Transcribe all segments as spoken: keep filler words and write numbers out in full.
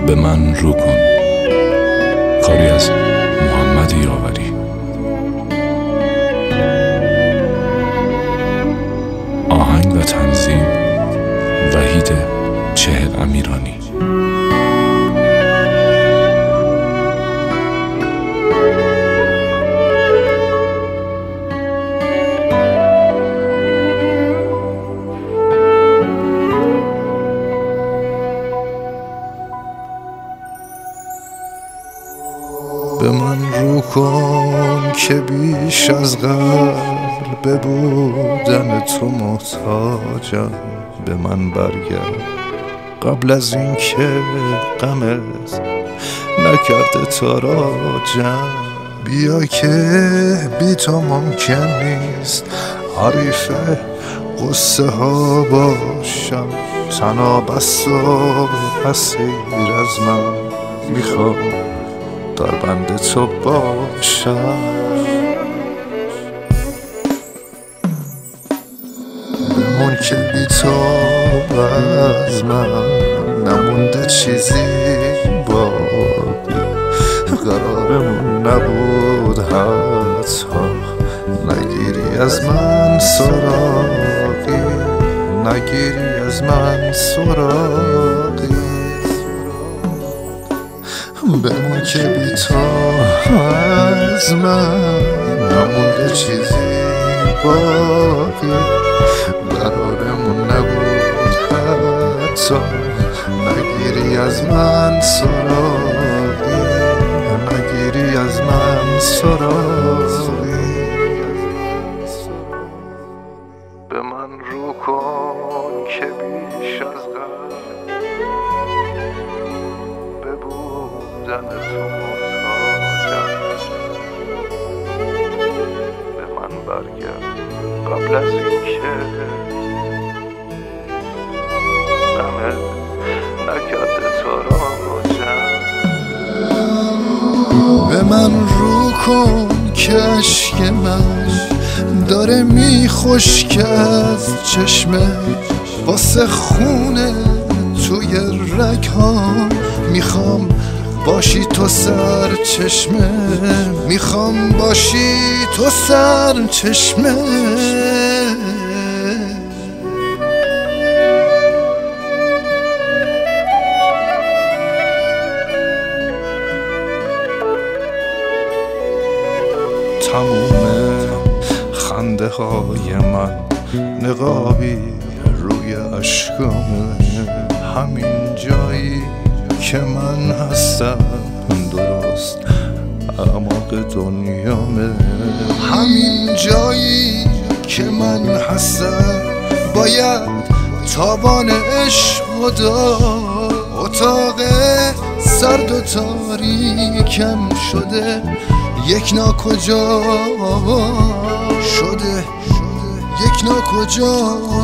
به من رو کن. کاری از محمد یاوری. آهنگ و تنظیم وحید چهل امیرانی. به من رو کن که بیش از قبل به بودن تو محتاجم. به من برگرد قبل از این که غمت نکرده تاراجم. بیا که بی تو ممکن نیست حریف قصه ها باشم. تنها بست و اسیر از من میخوام در بند تو باشم. بمون که بی تو از من نمونده چیزی باقی. قرارمون نبود حتی نگیری از من سراغی. نگیری از من سراغی. بمون که بی تو از من نمونده چیزی باقی. قرارمون نبود حتی نگیری از من سراغی. نگیری از من سراغی. به من رو کن که بیش از قبل به بودن تو محتاجم. به من برگرد قبل از این که غمت نکرده تاراجم. به من رو کن که عشق من داره میخشک از چشمه. واسه خونه توی رگ ها میخوام باشی تو سر چشمه. میخوام باشی تو سر چشمه. تموم خنده های من نقابی روی عشقامه. همین جایی که من هستم درست اعماق دنیامه. همین جایی که من هستم باید تابان عشق داد. اتاق سرد و تاریکم شده یک ناکجا شده. یک ناکجا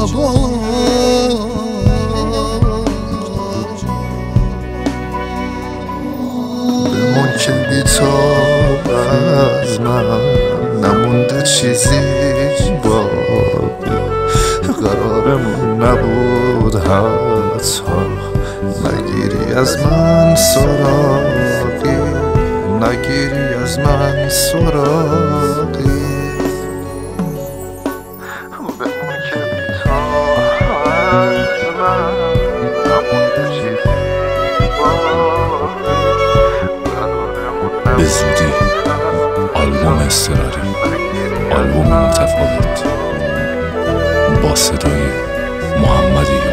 بمون که بی تو از من نمونده چیزی باقی. قرارمون نبود حتی نگیری از من سراغی. نگیری از من سراغی. بمون که بی تو از من نمونده چیزی باقی. به زودی آلبوم اضطراری، آلبوم متفاوت با صدای محمد یاوری.